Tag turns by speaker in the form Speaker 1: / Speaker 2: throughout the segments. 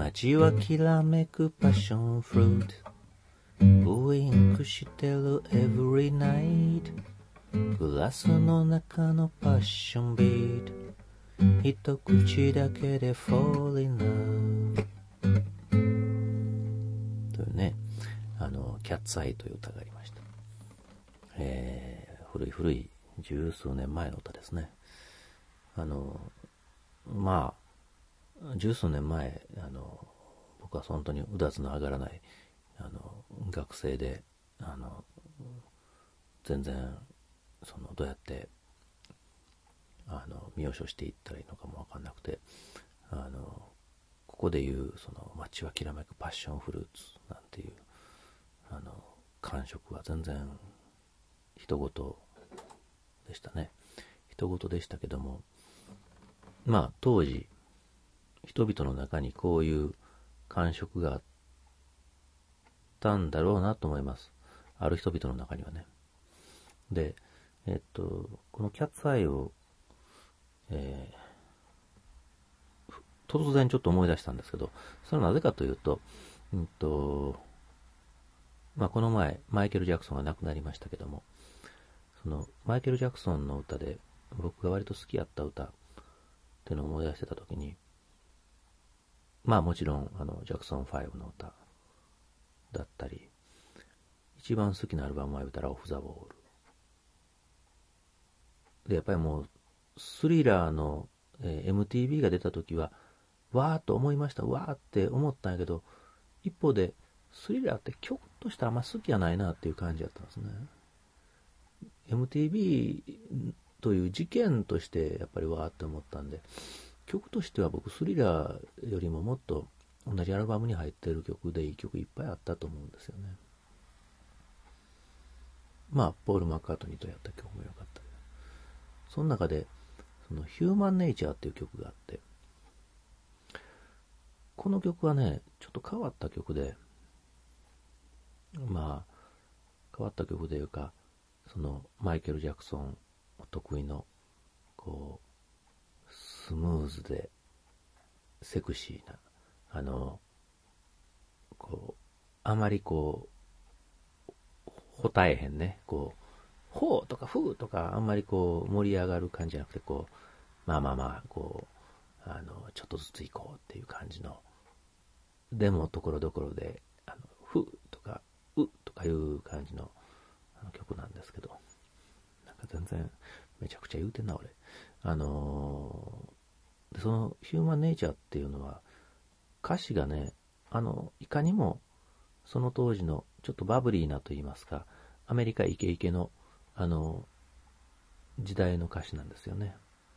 Speaker 1: 街はきらめくパッションフルーツウインクしてる every night グラスの中のパッションビート一口だけで fall in love というね、キャッツアイという歌がありました。古い十数年前の歌ですね。まあ十数年前僕は本当にうだつの上がらない学生で全然どうやって身を処していったらいいのかも分かんなくてここでいう街はきらめくパッションフルーツなんていう感触は全然人事でしたね。人事でしたけども、まあ当時人々の中にこういう感触があったんだろうなと思います。ある人々の中にはね。で、このキャッツアイを、突然ちょっと思い出したんですけど、それはなぜかというと、まあこの前マイケル・ジャクソンが亡くなりましたけども、マイケル・ジャクソンの歌で僕が割と好きやった歌っていうのを思い出してたときに、まあもちろんジャクソン5の歌だったり、一番好きなアルバムは言うたらオフ・ザ・ウォールで、やっぱりもうスリラーの、MTV が出た時はわーっと思いました。わーって思ったんやけど、一方でスリラーって曲としてあんま好きやないなっていう感じだったんですね。MTV という事件としてやっぱりわーって思ったんで、曲としては僕スリラーよりももっと同じアルバムに入ってる曲でいい曲いっぱいあったと思うんですよね。まあポール・マッカートニーとやった曲も良かったけど、その中でヒューマン・ネイチャーっていう曲があって、この曲はねちょっと変わった曲で、まあ変わった曲というか、マイケル・ジャクソン得意のこうスムーズでセクシーなこうあまりこうほたえへんね、こうほーとかふーとかあんまりこう盛り上がる感じじゃなくて、こうまあこうちょっとずつ行こうっていう感じの、でもところどころでふーとかうとかいう感じの曲なんですけど、なんか全然めちゃくちゃ言うてんな俺。そのヒューマンネイチャーっていうのは歌詞がね、いかにもその当時のちょっとバブリーなと言いますか、アメリカイケイケの時代の歌詞なんですよね。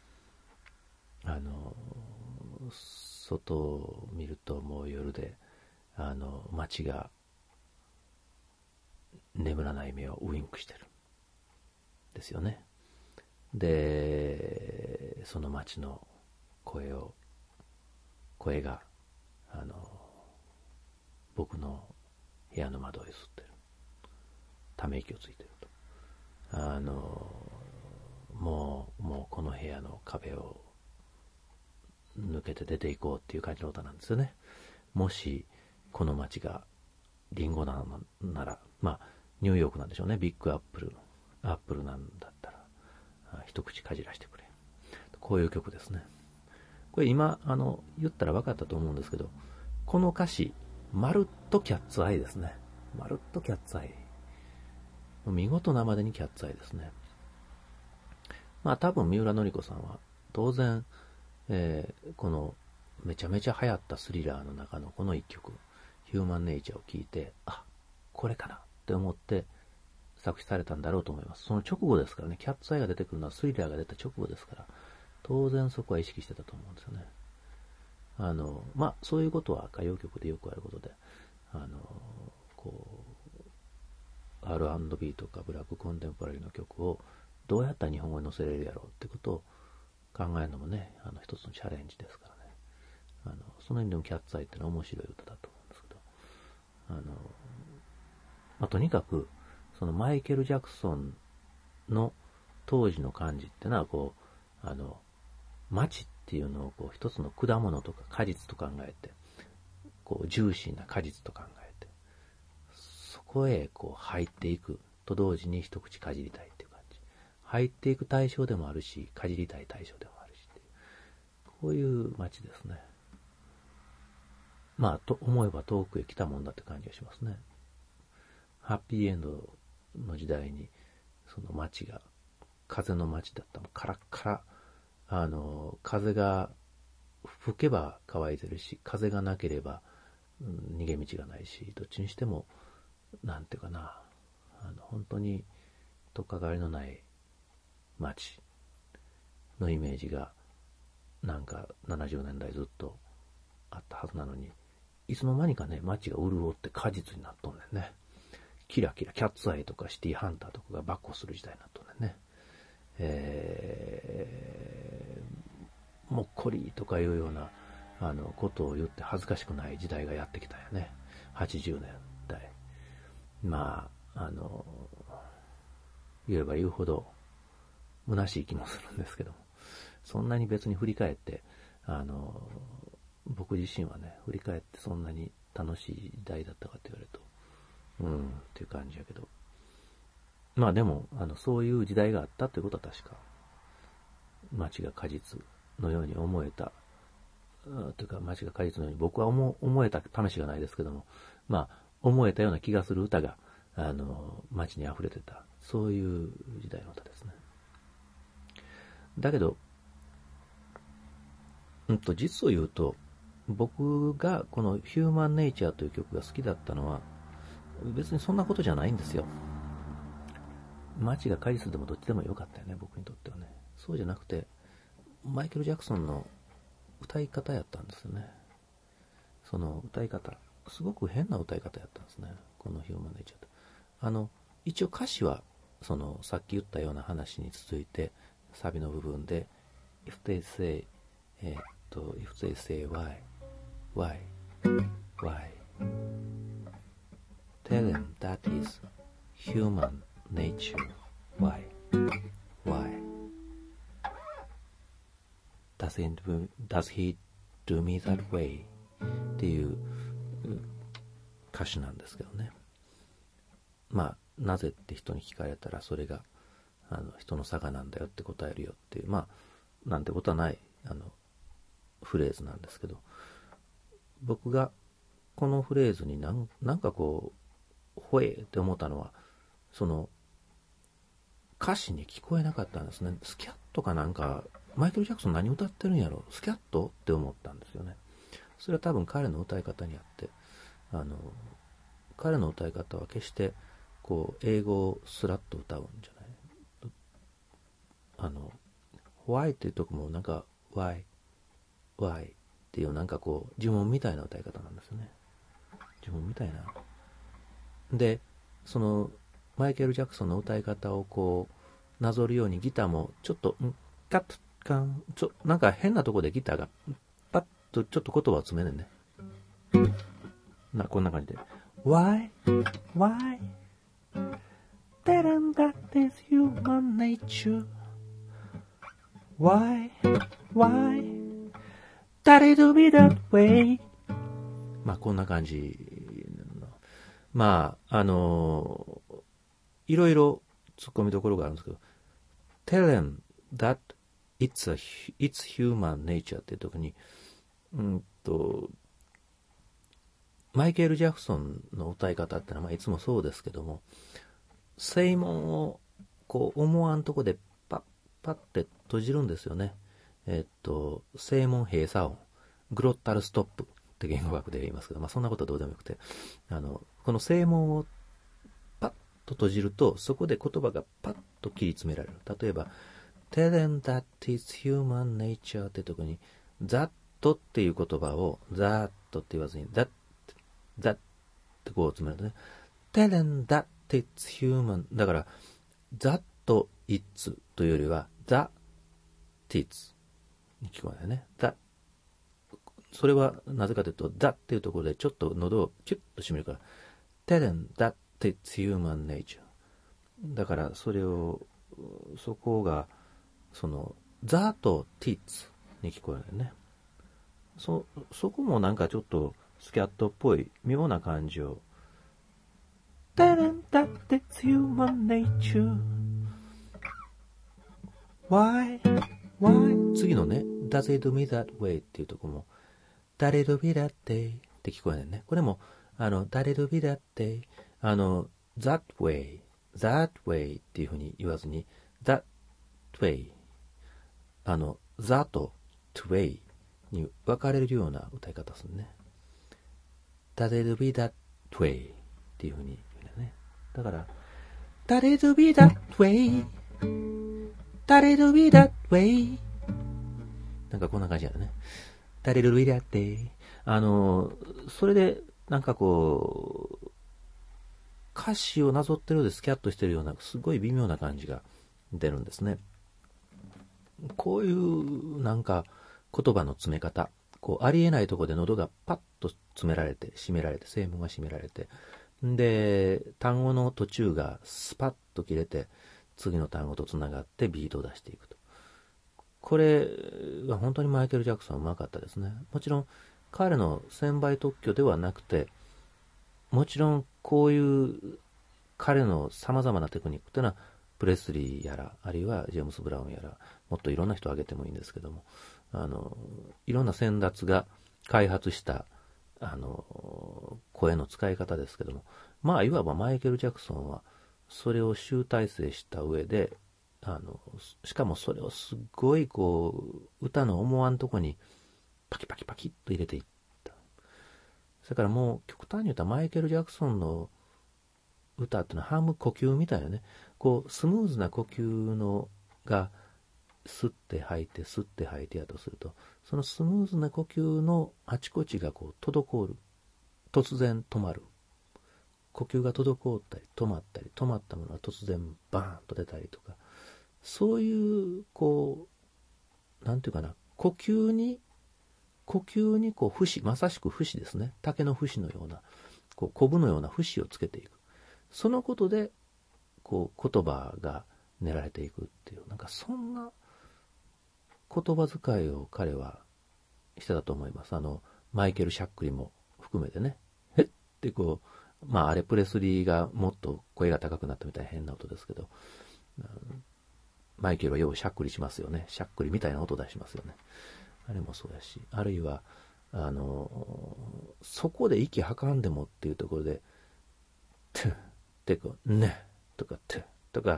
Speaker 1: 外を見るともう夜で街が眠らない目をウインクしてるですよね。でその街の声が僕の部屋の窓を揺すってる、ため息をついてると、もうこの部屋の壁を抜けて出ていこうっていう感じの歌なんですよね。もしこの街がリンゴなら、まあニューヨークなんでしょうね。ビッグアップルなんだったら一口かじらしてくれ、こういう曲ですね。これ今言ったら分かったと思うんですけど、この歌詞まるっとキャッツアイですね。まるっとキャッツアイ、見事なまでにキャッツアイですね。まあ多分三浦典子さんは当然、このめちゃめちゃ流行ったスリラーの中のこの一曲ヒューマンネイチャーを聴いて、あ、これかなって思って作詞されたんだろうと思います。その直後ですからね。キャッツアイが出てくるのはスリラーが出た直後ですから、当然そこは意識してたと思うんですよね。まあそういうことは歌謡曲でよくあることで、こう R&B とかブラックコンテンポラリーの曲をどうやったら日本語に載せれるやろうってことを考えるのもね、一つのチャレンジですからね。その意味でもキャッツアイってのは面白い歌だと思うんですけど、まあ、とにかくそのマイケル・ジャクソンの当時の感じってのはこう、街っていうのをこう一つの果物とか果実と考えて、 こうジューシーな果実と考えて、そこへこう入っていくと同時に一口かじりたいっていう感じ。入っていく対象でもあるし、かじりたい対象でもあるしっていう、こういう街ですね。まあと思えば遠くへ来たもんだって感じがしますね。ハッピーエンドの時代にその街が風の街だったもん、カラッカラ、風が吹けば乾いてるし、風がなければ、逃げ道がないし、どっちにしてもなんていうかな、本当にとっかかりのない街のイメージがなんか70年代ずっとあったはずなのに、いつの間にかね、街が潤って果実になっとんねんね。キラキラキャッツアイとかシティハンターとかがバッコする時代になっとんねんね。もっこりとかいうようなことを言って恥ずかしくない時代がやってきたよね。80年代。まあ言えば言うほど虚しい気もするんですけども、そんなに別に振り返って僕自身はね、振り返ってそんなに楽しい時代だったかって言われるとっていう感じやけど、まあでもそういう時代があったということは確か。街が果実のように思えたというか、街が果実のように僕は思えた試しがないですけども、まあ思えたような気がする歌が街に溢れてた、そういう時代の歌ですね。だけど実を言うと、僕がこのヒューマンネイチャーという曲が好きだったのは別にそんなことじゃないんですよ。街が果実でもどっちでもよかったよね、僕にとってはね。そうじゃなくて、マイケル・ジャクソンの歌い方やったんですよね。その歌い方、すごく変な歌い方やったんですね、このヒューマンネイチャーと。一応歌詞はそのさっき言ったような話に続いて、サビの部分で If they say why tell them that is human nature, why does he do me that way っていう歌詞なんですけどね。まあなぜって人に聞かれたら、それが人の差がなんだよって答えるよっていう、まあなんてことはないフレーズなんですけど、僕がこのフレーズになんかこうほえって思ったのは、その歌詞に聞こえなかったんですね。スキャットかなんか、マイケル・ジャクソン何歌ってるんやろ、スキャットって思ったんですよね。それは多分彼の歌い方にあって、彼の歌い方は決してこう英語をスラッと歌うんじゃない。Why っていうとこもなんか Why っていうなんかこう呪文みたいな歌い方なんですよね。呪文みたいな。で、そのマイケル・ジャクソンの歌い方をこうなぞるように、ギターもちょっとカットカンなんか変なとこでギターがパッとちょっと言葉を詰めねんね。こんな感じで Why Tell them that is human nature, Why That it do be that way。 まあこんな感じ。まあいろいろ突っ込みどころがあるんですけど、 Tell them that it's human nature っていう時にマイケル・ジャクソンの歌い方ってのは、まあ、いつもそうですけども、声門をこう思わんとこでパッて閉じるんですよね。声門閉鎖音、グロッタルストップって言語学で言いますけど、まあそんなことはどうでもよくて、この声門をパッと閉じると、そこで言葉がパッと切り詰められる。例えば Tell them that it's human nature ってとこに that っていう言葉を that って言わずに that ってこう詰めるとね、 Tell them that it's human だから that it's というよりは that it's に聞こえないね。それはなぜかというと、that っていうところでちょっと喉をキュッと締めるから、 Tell them that it's human nature だから、そこがその the と tits に聞こえるよね。そこもなんかちょっとスキャットっぽい妙な感じを、だってhuman nature Why 次のね Does it do me that way っていうとこも Does it do me that day って聞こえないね。これもDoes it do me that day that way っていうふうに言わずに that way the と way に分かれるような歌い方するね。Does it do me that way っていうふうに言うんだよね。だからDoes it do me that way Does it do me that way なんかこんな感じやね。Does it do me that way それでなんかこう歌詞をなぞってるようでスキャッとしてるようなすごい微妙な感じが出るんですね。こういうなんか言葉の詰め方、こうありえないところで喉がパッと詰められて締められて声門が締められて、で単語の途中がスパッと切れて次の単語とつながってビートを出していくと。これは本当にマイケル・ジャクソンはうまかったですね。もちろん彼の専売特許ではなくて、もちろんこういう彼の様々なテクニックというのはプレスリーやらあるいはジェームス・ブラウンやらもっといろんな人を挙げてもいいんですけども、いろんな先達が開発した声の使い方ですけども、まあいわばマイケル・ジャクソンはそれを集大成した上でしかもそれをすっごいこう歌の思わんとこにパキパキパキっと入れていった。それからもう極端に言ったらマイケル・ジャクソンの歌っていうのは半分呼吸みたいなね、こうスムーズな呼吸のが吸って吐いて吸って吐いてやとすると、そのスムーズな呼吸のあちこちがこう滞る、突然止まる、呼吸が滞ったり止まったり、止まったものが突然バーンと出たりとか、そういうこうなんていうかな、呼吸にこう節、まさしく節ですね、竹の節のようなこうコブのような節をつけていく。そのことでこう言葉が練られていくっていう、なんかそんな言葉遣いを彼はしてたと思います。マイケル・シャックリも含めてね、へってこう、まああれプレスリーがもっと声が高くなったみたいな変な音ですけど、マイケルはようしゃっくりしますよね。しゃっくりみたいな音出しますよね。あれもそうやし、あるいはそこで息吐かんでもっていうところでトゥってこうねとかトゥとか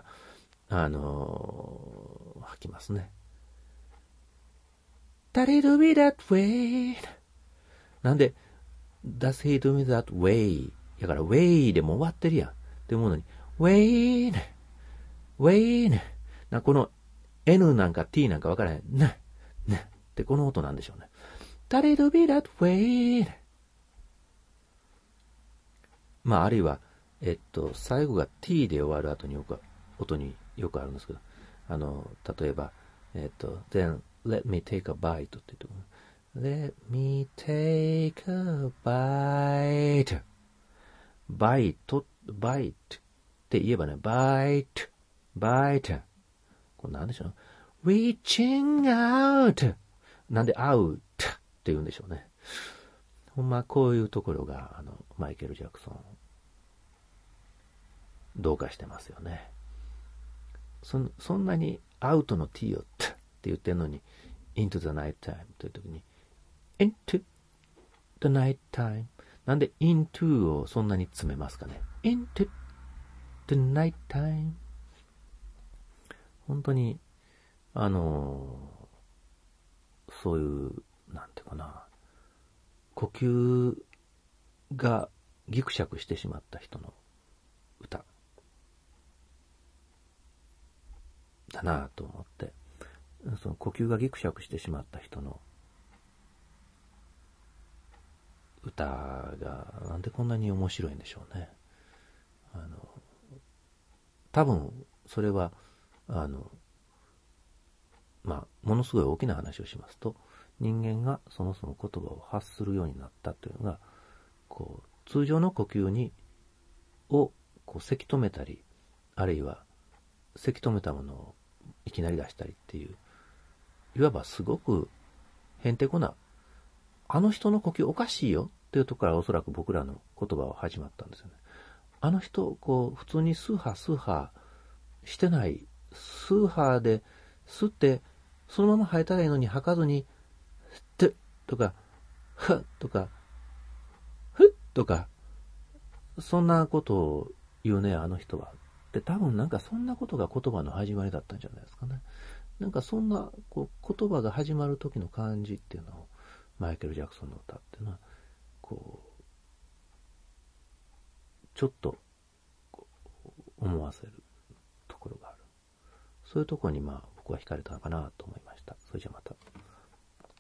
Speaker 1: 吐きますね。Does he do me that way? なんで Does he do me that way? やから way でも終わってるやんって思うのに way ね way ね、この N なんか T なんか分からへんねねってこの音なんでしょうね。Does he do me that way? まああるいは最後が T で終わる後に音によくあるんですけど、例えばthen let me take a bite って言うと let me take a bite bite って言えばね bite これなんでしょう、 reaching out なんで out って言うんでしょうね。ほんまこういうところがマイケル・ジャクソンどうかしてますよね。そんなにアウトの T をって言ってんのに into the night time という時に into the night time なんで into をそんなに詰めますかね。 into the night time 本当にそういうなんていうかな、呼吸がギクシャクしてしまった人の歌だなと思って、その呼吸がギクシャクしてしまった人の歌がなんでこんなに面白いんでしょうね。多分それはまあものすごい大きな話をしますと、人間がそもそも言葉を発するようになったというのがこう通常の呼吸をこうせき止めたり、あるいはせき止めたものをいきなり出したりっていう、いわばすごくへんてこな、あの人の呼吸おかしいよっていうところからおそらく僕らの言葉は始まったんですよね。あの人、こう、普通にスーハーしてない。スーハーで吸って、そのまま吐いたらいいのに吐かずに、ってとか、はっとか、ふっとか、そんなことを言うね、あの人は。で、多分なんかそんなことが言葉の始まりだったんじゃないですかね。なんかそんなこう言葉が始まる時の感じっていうのを、マイケル・ジャクソンの歌っていうのは、こう、ちょっと思わせるところがある。そういうところに僕は惹かれたのかなと思いました。それじゃまた。